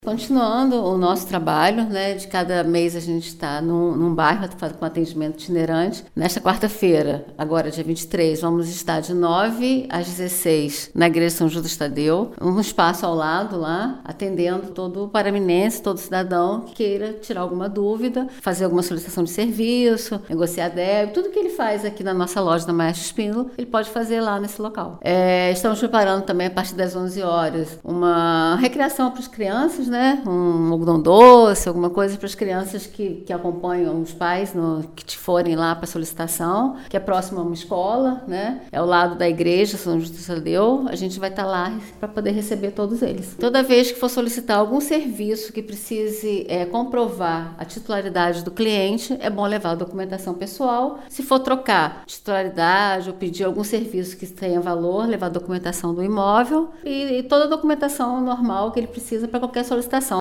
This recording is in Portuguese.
Continuando o nosso trabalho, né, de cada mês a gente está num bairro com atendimento itinerante. Nesta quarta-feira, agora dia 23, vamos estar de 9 às 16 na Igreja São Judas Tadeu, um espaço ao lado lá, atendendo todo paraminense, todo cidadão que queira tirar alguma dúvida, fazer alguma solicitação de serviço, negociar débito, tudo que ele faz aqui na nossa loja da Maestro Espíndola, ele pode fazer lá nesse local. Estamos preparando também, a partir das 11 horas, uma recreação para as crianças, né? Um algodão doce, alguma coisa para as crianças que acompanham os pais que forem lá para solicitação, que é próximo a uma escola, né? É ao lado da igreja São Judas Tadeu. A gente vai estar lá para poder receber todos eles. Toda vez que for solicitar algum serviço que precise comprovar a titularidade do cliente, é bom levar a documentação pessoal. Se for trocar titularidade ou pedir algum serviço que tenha valor, levar a documentação do imóvel e toda a documentação normal que ele precisa para qualquer solicitação.